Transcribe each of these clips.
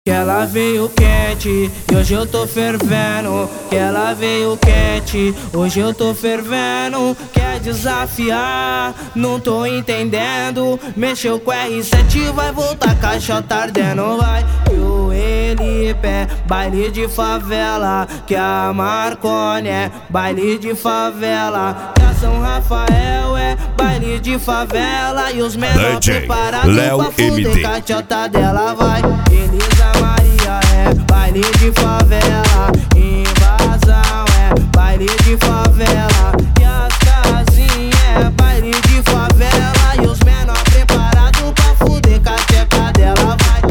Que ela veio quente e hoje eu tô fervendo. Que ela veio quente, hoje eu tô fervendo. Quer desafiar, não tô entendendo. Mexeu com R7, vai voltar caixa ardendo. Vai, e o Elipe, baile de favela. Que a Marconi é baile de favela. Que a São Rafael é baile de favela. E os menores preparados pra fuder caixa dela. Vai, Elisa Maria é baile de favela, invasão é baile de favela, e as casinhas é baile de favela, e os menor preparados pra fuder com a tcheca dela. Vai.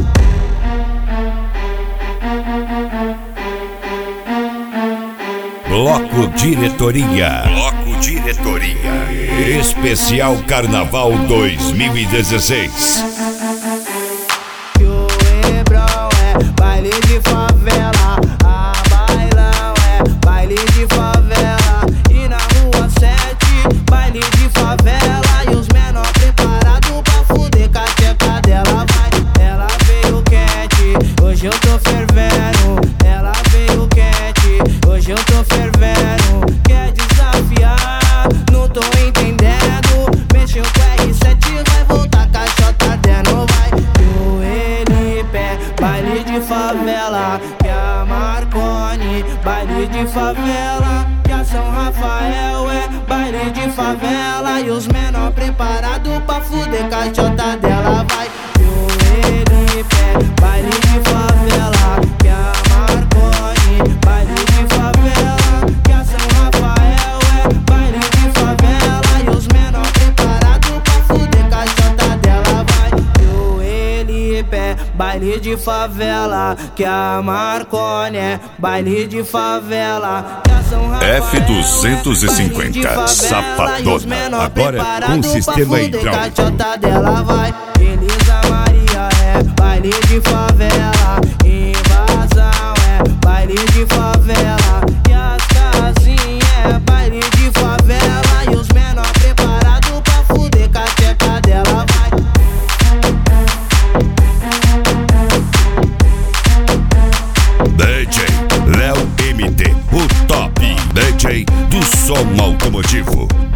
Bloco Diretoria. Bloco Diretoria. Especial Carnaval 2016. Baile de favela, a bailão é baile de favela. E na rua 7, baile de favela. E os menor preparados pra fuder com a tcheca dela. Vai, ela veio quente, hoje eu tô fervendo. Ela veio quente, hoje eu tô fervendo. Quer desafiar, não tô entendendo. Mexeu com R7, vai voltar caixa ardendo. Vai, o Elipe, baile de favela, que a Marconi, baile de favela, que a São Rafael é baile de favela, e os menor preparados pra fuder caixa dela. Vai, o Elipe, baile de favela, que a Marconi, baile de favela, que a São Rafael é baile de favela, e os menor preparados pra fuder caixa dela. Vai, o Elipe, baile de favela, que a Marconi é baile de favela, que a São Rafael F250 Safadona, agora com sistema hidráulico. Dela. Vai, Elisa Maria é baile de favela, invasão é baile de favela, e as casinhas é baile de favela, e os menor preparados pra fuder com a tcheca dela. Vai. DJ Léo MT, o top DJ do som automotivo.